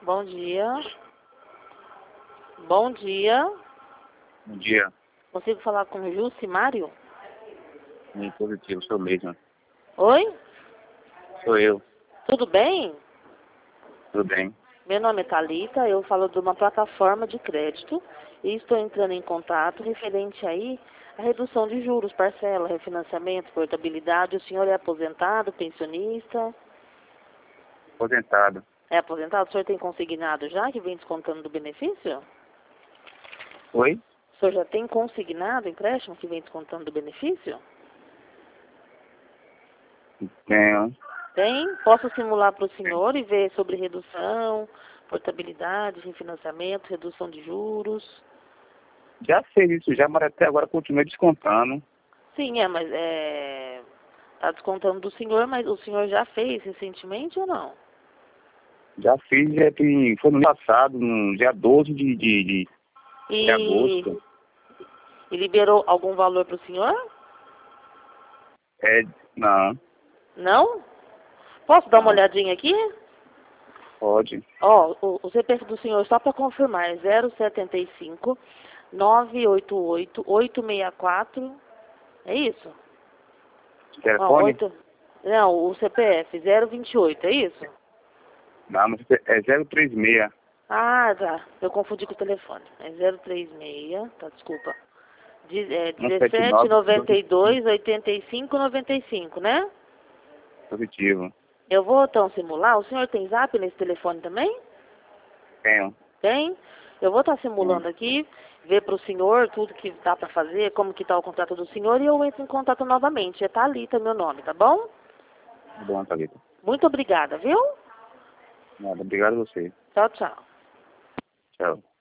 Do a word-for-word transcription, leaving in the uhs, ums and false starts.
Bom dia. Bom dia. Bom dia. Consigo falar com o Jucimário? Sim, positivo, sou mesmo. Oi? Sou eu. Tudo bem? Tudo bem. Meu nome é Thalita, eu falo de uma plataforma de crédito e estou entrando em contato referente aí à redução de juros, parcela, refinanciamento, portabilidade. O senhor é aposentado, pensionista? Aposentado. É aposentado? O senhor tem consignado já que vem descontando do benefício? Oi? O senhor já tem consignado empréstimo que vem descontando do benefício? Tenho. Tem? Posso simular para o senhor e ver sobre redução, portabilidade, refinanciamento, redução de juros? Já fez isso já, mas até agora continua descontando. Sim, é, mas é... Está descontando do senhor, mas o senhor já fez recentemente ou não? Já fiz, já tem, foi no ano passado, no dia doze de, de, de, E, de agosto. e liberou algum valor para o senhor? É, não, Não? Posso dar uma não, olhadinha aqui? pode. Ó, o, o C P F do senhor, só para confirmar, é zero setenta e cinco, nove oito oito, oito seis quatro, é isso? Ó, Telefone? oito... Não, o C P F, zero vinte e oito, é isso? Não, mas é zero três seis. Ah, tá. Eu confundi com o telefone. É zero três seis, tá, desculpa. De- é dezessete, noventa e dois, oitenta e cinco, noventa e cinco, né? Positivo. Eu vou então simular. O senhor tem zap nesse telefone também? Tenho. Tem? Eu vou estar Tenho. simulando aqui, ver para o senhor tudo que dá para fazer, como que está o contrato do senhor e eu entro em contato novamente. É Thalita meu nome, tá bom? Tá bom, Thalita. Muito obrigada, viu? Nada, obrigado a você. Tchau, tchau. Tchau.